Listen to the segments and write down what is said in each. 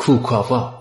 کوکاوا.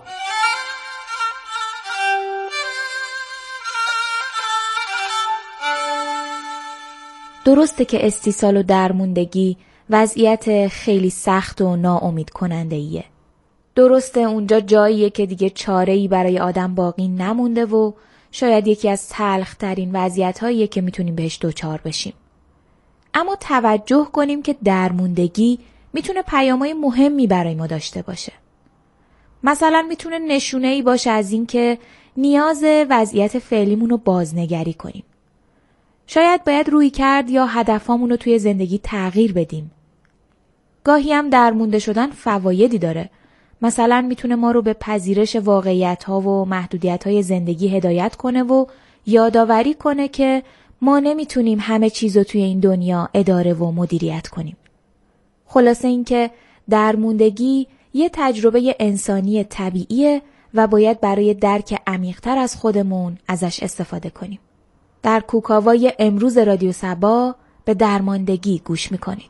درسته که استیصال و درموندگی وضعیت خیلی سخت و ناامید کننده ایه. درسته اونجا جاییه که دیگه چاره‌ای برای آدم باقی نمونده و شاید یکی از تلخ‌ترین وضعیت‌هاییه که میتونیم بهش دوچار بشیم. اما توجه کنیم که درموندگی میتونه پیام‌های مهمی برای ما داشته باشه. مثلا میتونه نشونه‌ای باشه از این که نیاز وضعیت فعلیمون رو بازنگری کنیم. شاید باید رویکرد یا هدفامون رو توی زندگی تغییر بدیم. گاهی هم درمونده شدن فوایدی داره. مثلا میتونه ما رو به پذیرش واقعیت‌ها و محدودیت‌های زندگی هدایت کنه و یادآوری کنه که ما نمیتونیم همه چیز رو توی این دنیا اداره و مدیریت کنیم. خلاصه این که درموندگی یه تجربه انسانی طبیعیه و باید برای درک عمیق‌تر از خودمون ازش استفاده کنیم. در کوکاوای امروز رادیو صبا به درماندگی گوش میکنید.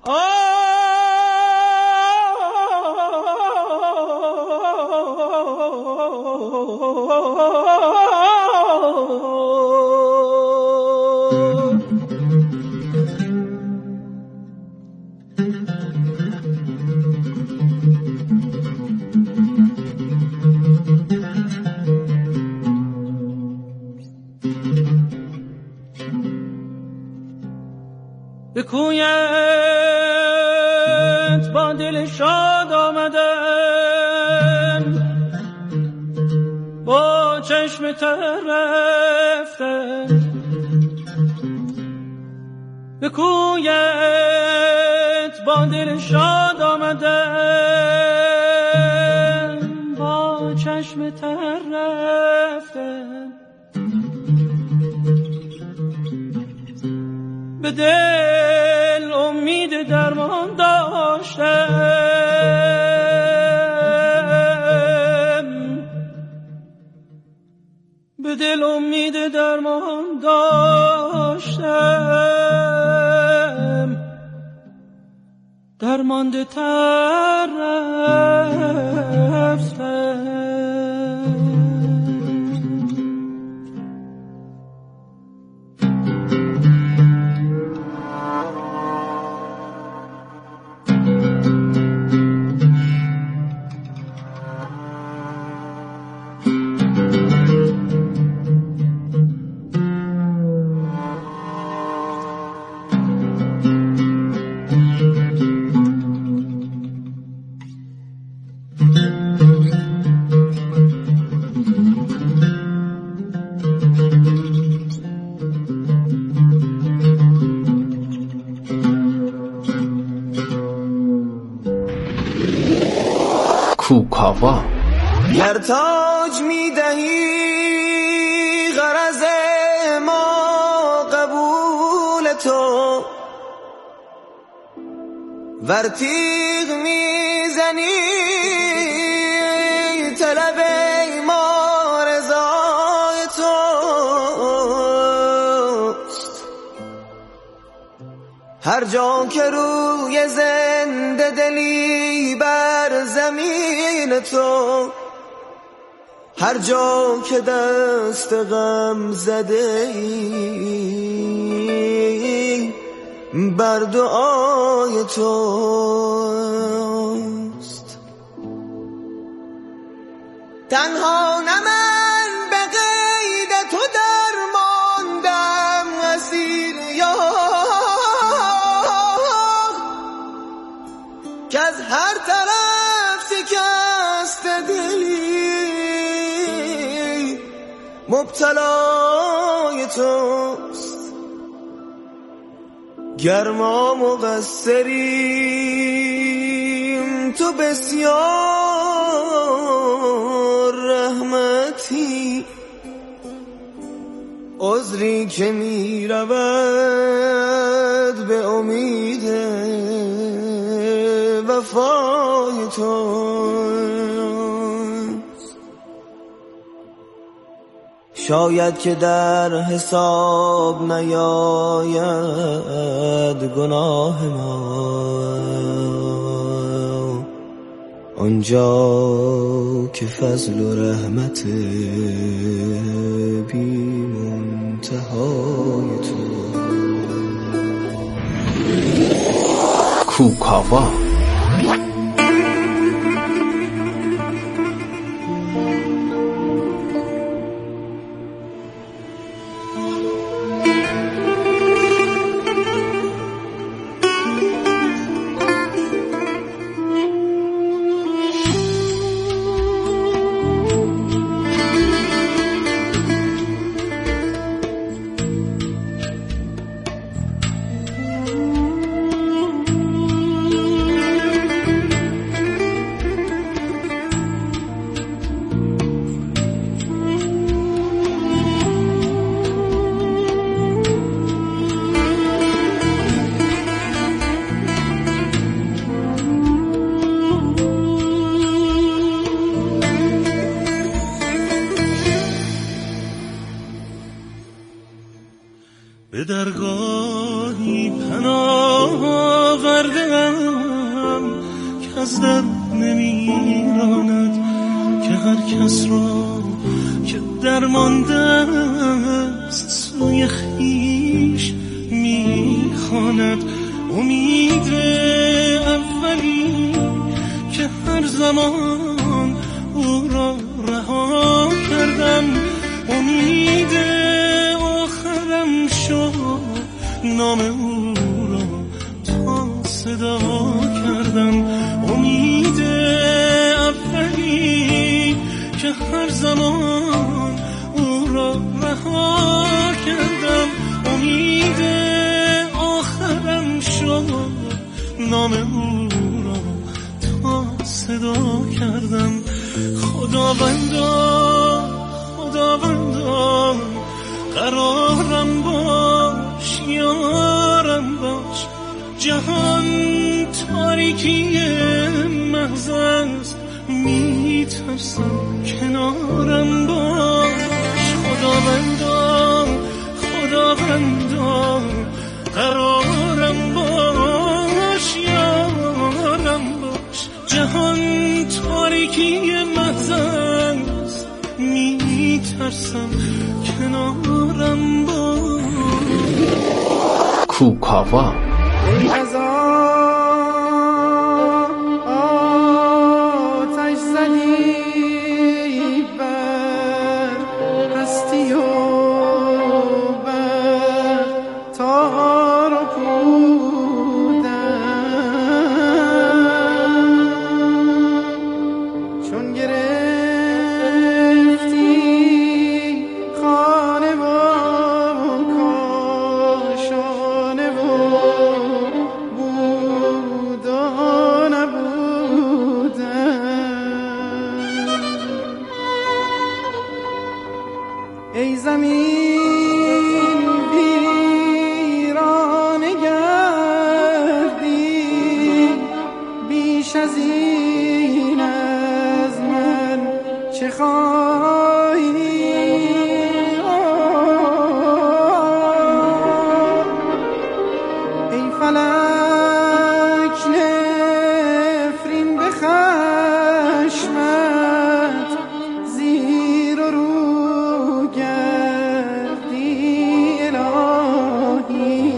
به کویت با دل شاد آمدن، با چشم تر رفتن. به کویت با دل شاد آمدن، با چشم تر رفتن. به دل امید درمان داشتم، به دل امید درمان داشتم، درمانده تر رفتم. کوکاوا. گر تاج میدهی غرض ما قبول تو، ور تیغ میزنی طلب ما رضای توست. هر جا که روی زنده دلی بر زمین تو، هر جا که دست غم زده ای بر دعای توست. تنها نه من به قید تو درماندم اسیر یار، که از هر طرف شکست دلی مبتلای توست. گر ما مقصریم تو بسیار رحمتی، عذری که می رود به امید وفای توست. شاید که در حساب نیاید گناه ما، آنجا که فضل و رحمت بی منتهای تو. کوکاوا به درگاهی پناه آوردم که از در نمیراند، که هر کس را که درمانده است سوی خویش میخواند. امید اولی که هر زمان او را رها کردم، امید آخرم شد نام او را تا صدا کردم. امید اولی که هر زمان او را رها کردم، امید آخرم شد نام او را تا صدا کردم. خداوندا قرارم باش، یارم باش، جهان تاریکی محض است، میترسم کنارم باش. خداوندا قرارم باش، یارم باش، جهان تاریکی محض است، میترسم کنارم باش. کوکاوا آتش زدی بر هستی و بر تار و پودم، چون گرفتی خانه و کاشانه و بود و نبودم. ای زمین ویرانه گردی، بیش از این از من چه خواهی؟ ای فلک نفرین به خشمت، زیر و رو گردی الهی.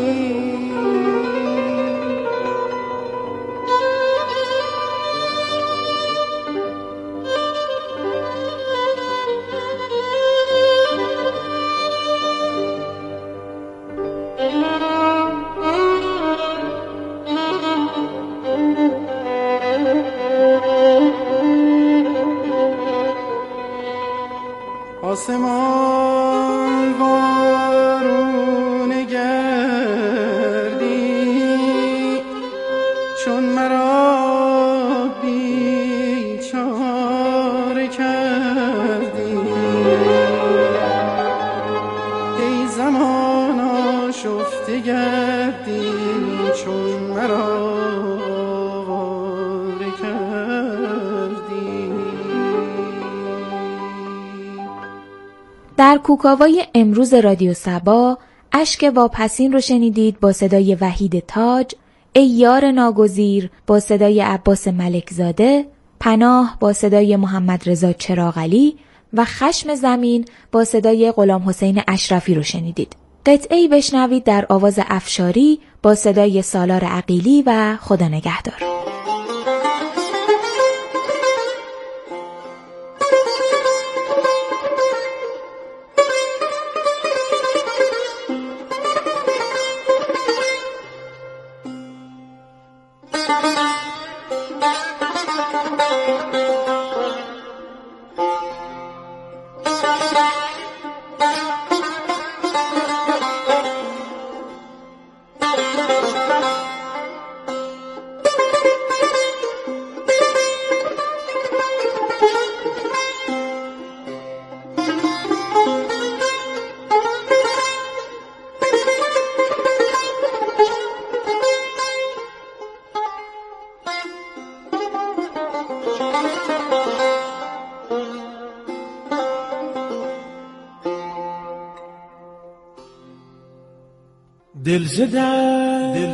آسمان وارونه گردی، چون مرا بیچاره کردی. ای زمان آشفته گردی، چون مرا واره کردی. در کوکاوای امروز رادیو صبا اشک واپسین رو شنیدید با صدای وحید تاج، ای یار ناگزیر با صدای عباس ملکزاده، پناه با صدای محمد رضا چراغعلی و خشم زمین با صدای غلام حسین اشرفی رو شنیدید. قطعه‌ای بشنوید در آواز افشاری با صدای سالار عقیلی و خدا نگهدار. دل زدم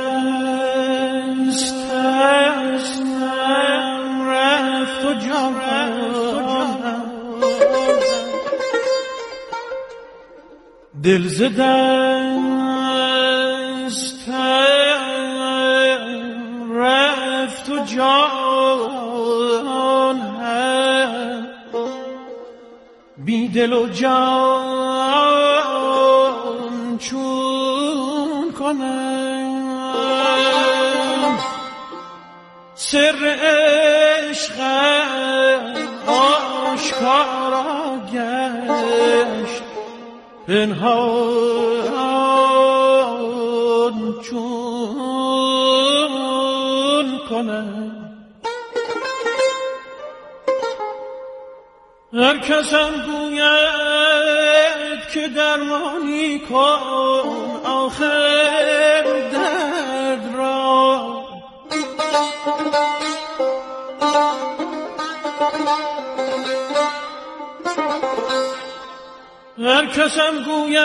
رفت و جان دل زدم رفت و جان بی دل و جان چون کنم سر عشق آشکارا گشت پنهان چون کنم هر کسم گوید که درمانی کن آخر درد را هر کسم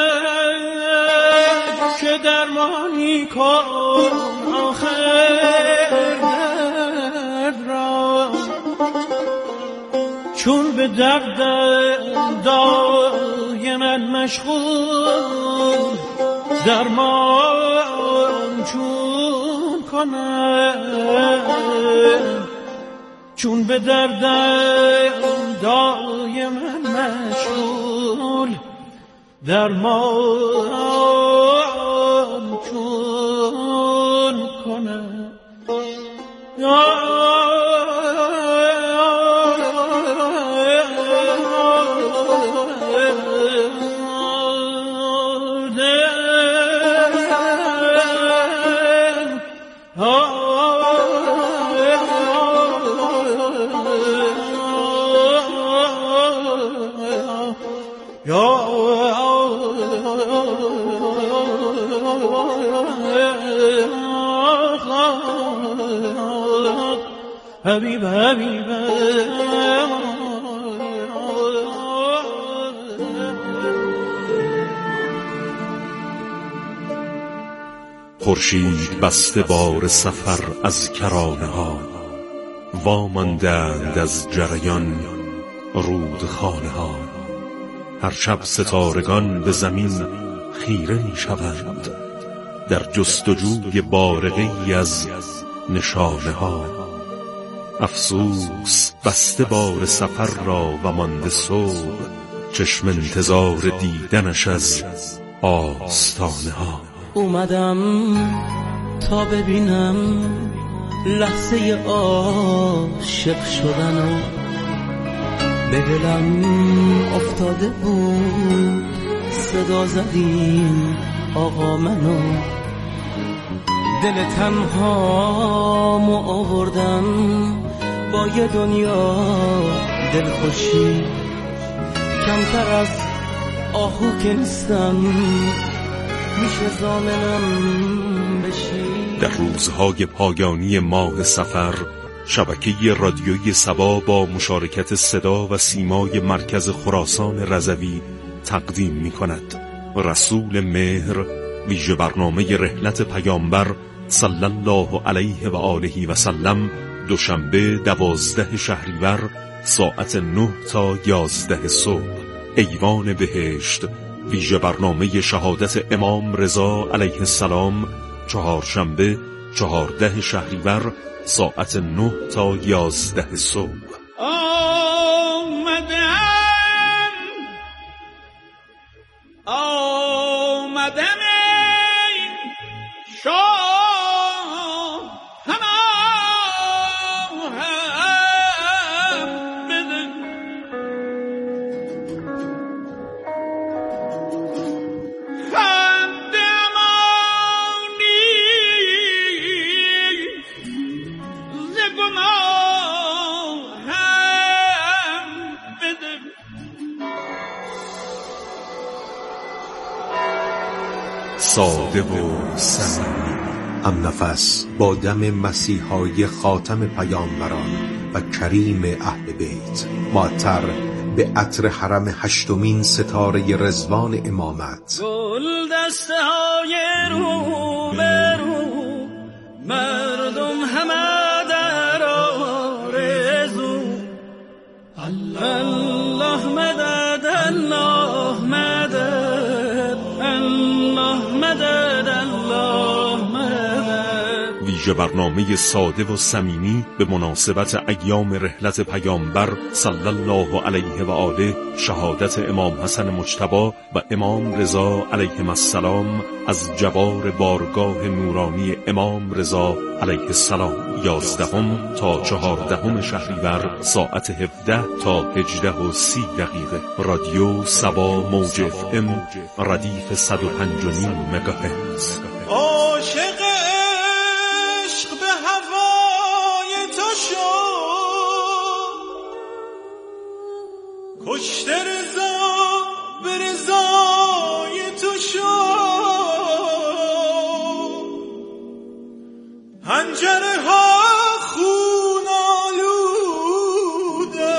گوید که درمانی کن آخر درد را چون به درد دای من مشغول درمان چون کنم چون به درد دای من مشغول درمان چون کنم حبیب حبیب خورشید بسته بار سفر از کرانه ها واماندند از جریان رودخانه ها هر شب ستارگان به زمین خیره می شوند در جستجوی بارقی از نشانه ها افسوس بسته بار سفر را و مانده صبح چشم انتظار دیدنش از آستانه ها اومدم تا ببینم لحظه عاشق شدن به دلم افتاده بود صدا زدیم آقا منو دل تنهامو آوردم با یه دنیا دلخوشی کمتر از آهو که نیستم میشه ضامنم بشی در روزهای پایانی ماه صفر شبکه رادیویی سبا با مشارکت صدا و سیمای مرکز خراسان رضوی تقدیم می‌کند رسول مهر ویژه برنامه رحلت پیامبر صلی الله علیه و آله و سلم دوشنبه 12 شهریور ساعت 9 تا 11 صبح، ایوان بهشت، ویژه برنامه شهادت امام رضا علیه السلام، چهارشنبه 14 شهریور ساعت 9 تا 11 صبح. آمدم ساده و صمیمی، هم نفس با دم مسیحای خاتم پیامبران و کریم اهل بیت، معطر به عطر حرم هشتمین ستاره رضوان امامت. گل دسته های رو به رو، مردم همه در آرزو. الله مدد، الله مدد، الله مدد، الله مدد. ویژه برنامه ساده و صمیمی به مناسبت ایام رحلت پیامبر صلی الله علیه و آله، شهادت امام حسن مجتبی و امام رضا علیهم السلام از جوار بارگاه نورانی امام رضا علیه السلام، 11 تا 14 شهریور ساعت 17 تا 18:30. رادیو سبا موج FM ردیف 105.5 مگاهرتز. عاشق عشق به هوای تو شد، کشته رضا به رضای تو شد، پنجره ها خون آلوده،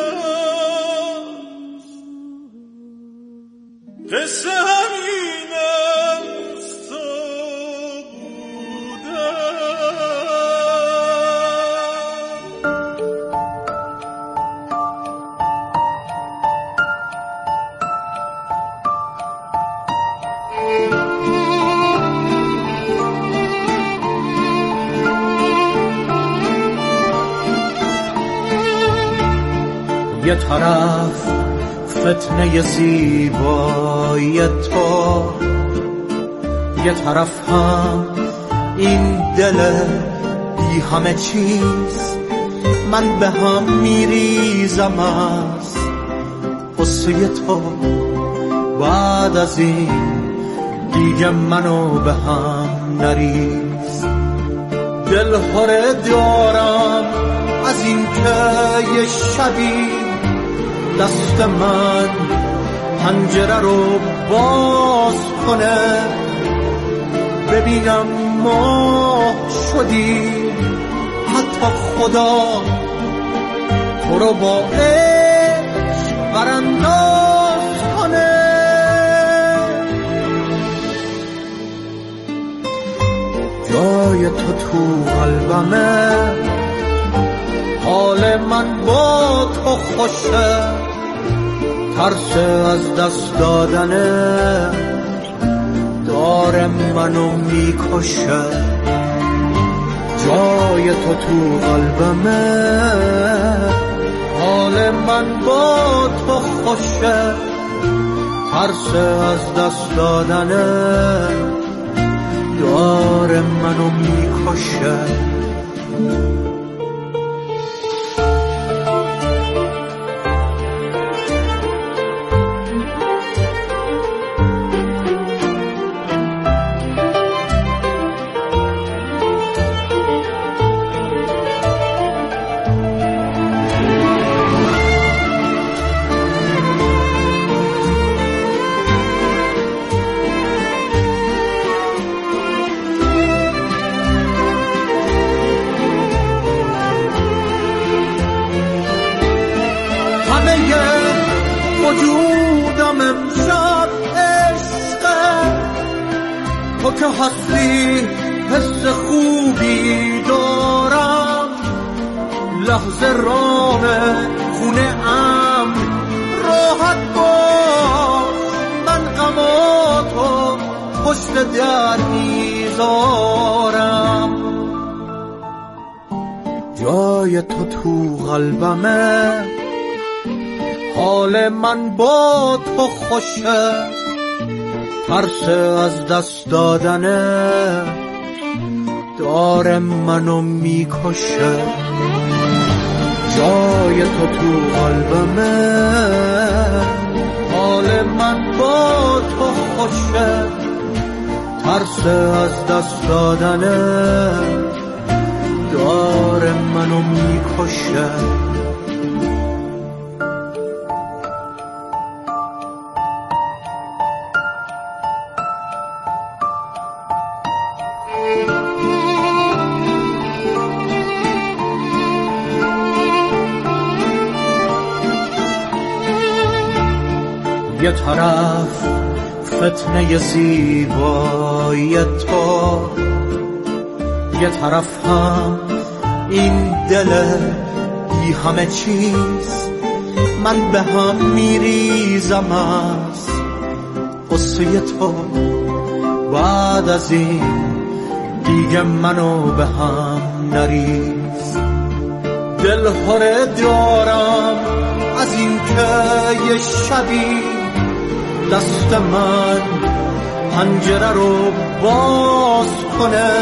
قصه همین است تو بوده. یه طرف فتنه زیبای تو، یه طرف هم این دل بی همه چیز. من به هم میریزم از قصه تو، بعد از این دیگه منو به هم نریز. دل هره دارم از این که یه شبی دست من پنجره رو باز کنه، ببینم ما شدیم، حتی خدا تو رو با عشق برانداز کنه. جای تو تو قلبمه، حال من با تو خوشه، ترس از دست دادنه داره منو میکشه. جای تو تو قلبمه، حال من با تو خوشه، ترس از دست دادنه داره منو میکشه. وجودم امشب عشقه، تو که هستی حس خوبی دارم، لحظه رام خونه ام راحت باش، من غماتو پشت در میذارم. جای تو تو قلبمه، حال من با تو خوشه، ترس از دست دادنه داره منو میکشه. جای تو تو قلبمه، حال من با تو خوشه، ترس از دست دادنه داره منو میکشه. یه طرف فتنه زیبایی تو، یه طرف هم این دل بی همه چیز. من به هم میریزم از قصه تو، بعد از این دیگه منو به هم نریز. دل هره دارم از این که یه شبی دست من پنجره رو باز کنه،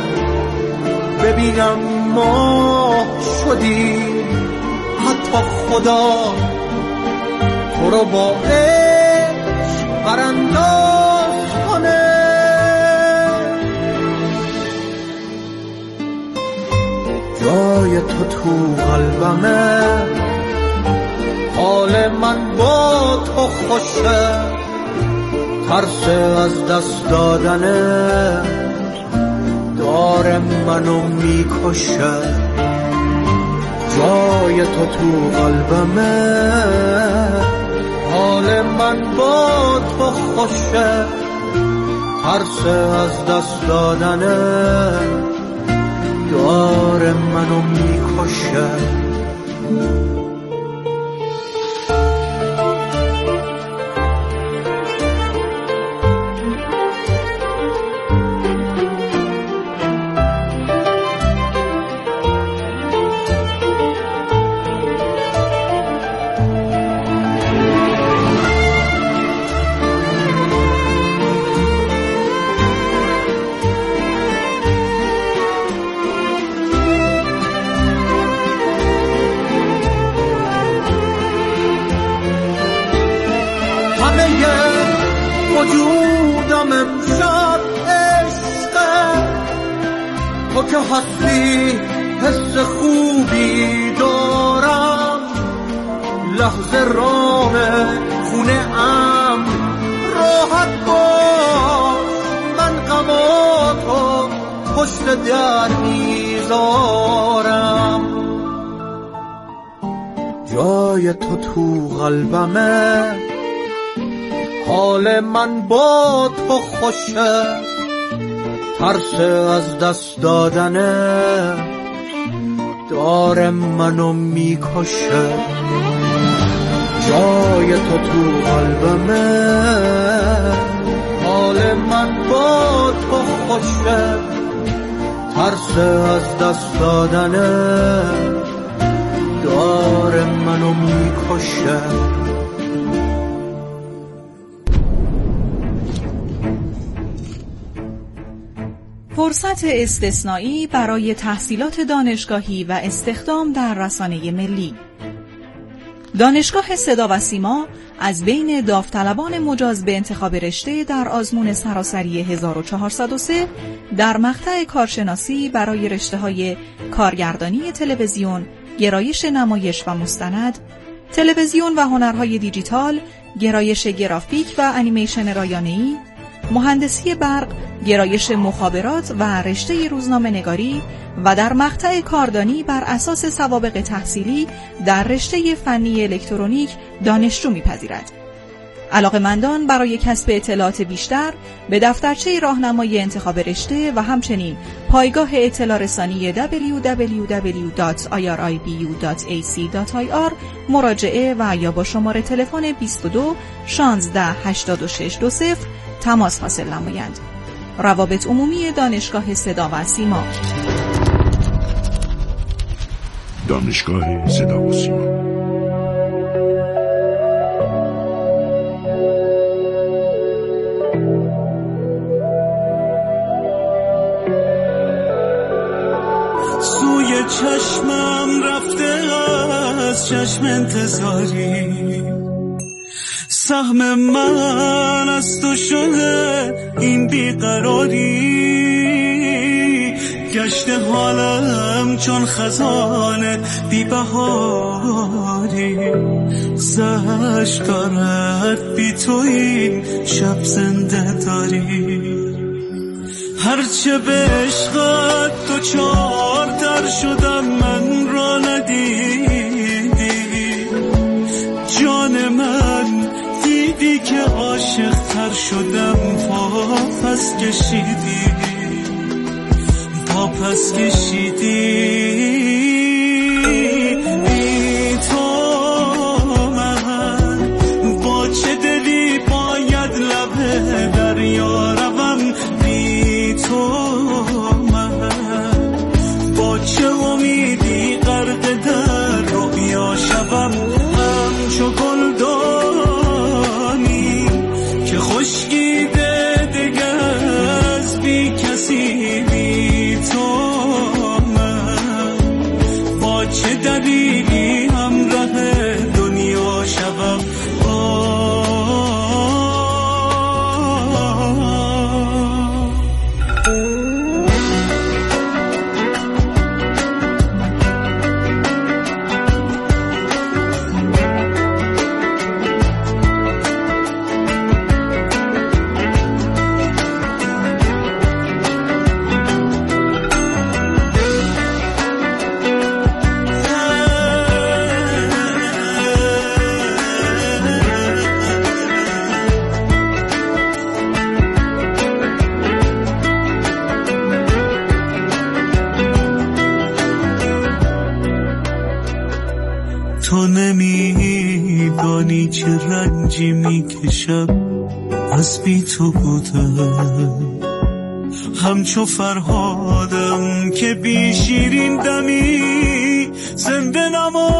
ببینم ما شدی، حتی خدا تو رو با عشق برانداز کنه. جای تو تو قلبمه، حال من با تو خوشه، ترس از دست دادنه داره منو میکشه. جای تو تو قلبمه، حال من با تو خوشه، ترس از دست دادنه داره منو میکشه. وجودم امشب عشقه، تو که هستی حس خوبی دارم. لحظه رام خونه ام راحت باش، من غماتو پشت در میذارم. جای تو تو قلبمه، حال من با تو خوشه، ترس از دست دادنه داره منو میکشه. جای تو تو قلبمه، حال من با تو خوشه، ترس از دست دادنه داره منو میکشه. فرصت استثنایی برای تحصیلات دانشگاهی و استخدام در رسانه ملی. دانشگاه صدا و سیما از بین داوطلبان مجاز به انتخاب رشته در آزمون سراسری 1403 در مقطع کارشناسی برای رشته‌های کارگردانی تلویزیون، گرایش نمایش و مستند، تلویزیون و هنرهای دیجیتال، گرایش گرافیک و انیمیشن رایانه‌ای، مهندسی برق، گرایش مخابرات و رشته روزنامه نگاری و در مقطع کاردانی بر اساس سوابق تحصیلی در رشته فنی الکترونیک دانشجو می‌پذیرد. علاقه‌مندان برای کسب اطلاعات بیشتر به دفترچه راهنمای انتخاب رشته و همچنین پایگاه اطلاع رسانی www.irIBU.ac.ir مراجعه و یا با شماره تلفن 22 16 86 20 تماس حاصل نمایند. روابط عمومی دانشگاه صدا و سیما. دانشگاه صدا و سیما. سوی چشمم رفته از چشم انتظاری، سهم من از تو شده این بیقراری، گشته حالم چون خزانه بی بهاری، زهش دارد بی تو این شب زنده داری. هرچه به عشقت تو چارتر شدم من را ندیدی، جان من دیدی که عاشق تر شدم پس کشیدی، پس کشیدی. بی تو من با چه دلی باید لب دریا روم، بی تو من با چه امیدی غرق در رویا شوم. همچو گلدانی که خشکیده دگر از بی کسی، بی تو من با چه دلیلی همراه دنیا شوم. تو نمیدانی چه رنجی میکشم از بی تو بودم، همچو فرهادم که بی شیرین دمی زنده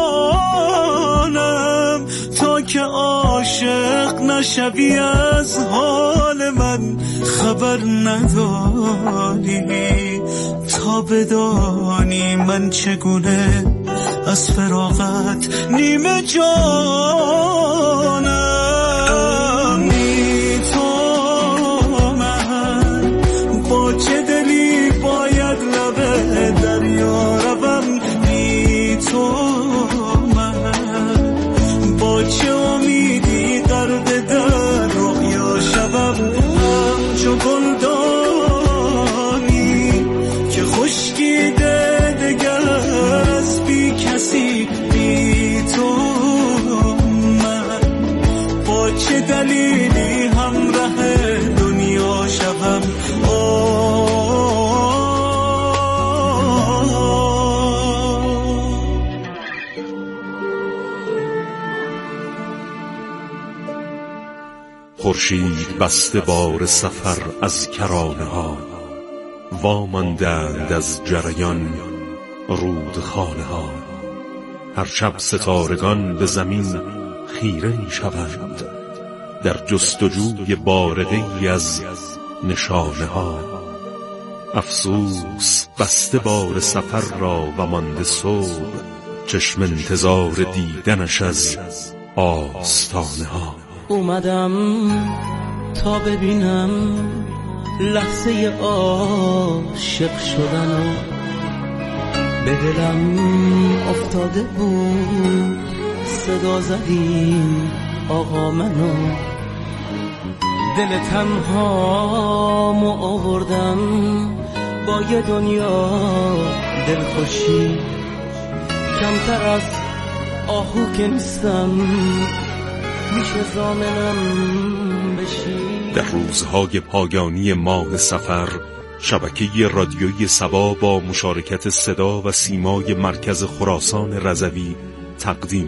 نمانم، تا که عاشق نشوی از حال من خبر نداری، تا بدانی من چگونه از فراغت نیمه جانم. بی تو من با چه دلی باید لب دریا روم، بی تو من با چه امیدی غرق در رویا شوم. همچو گلدانی که خشکیده دگر از بی کسی، بی تو من با چه دلیلی همراه دنیا شوم. خورشید بسته بار سفر از کرانه ها، واماندند از جریان رودخانه ها. هر شب ستارگان به زمین خیره می شوند، در جستجوی بارقی از نشانه ها. افسوس بسته بار سفر را و مانده صبح، چشم انتظار دیدنش از آستانه ها. اومدم تا ببینم لحظه عاشق شدن، به دلم افتاده بود صدا زدیم آقا منو، دل تنهامو آوردم با یه دنیا دلخوشی، کمتر از آهو که نیستم، میشه ضامنم بشی. در روزهای پایانی ماه صفر شبکه رادیویی سبا با مشارکت صدا و سیمای مرکز خراسان رضوی تقدیم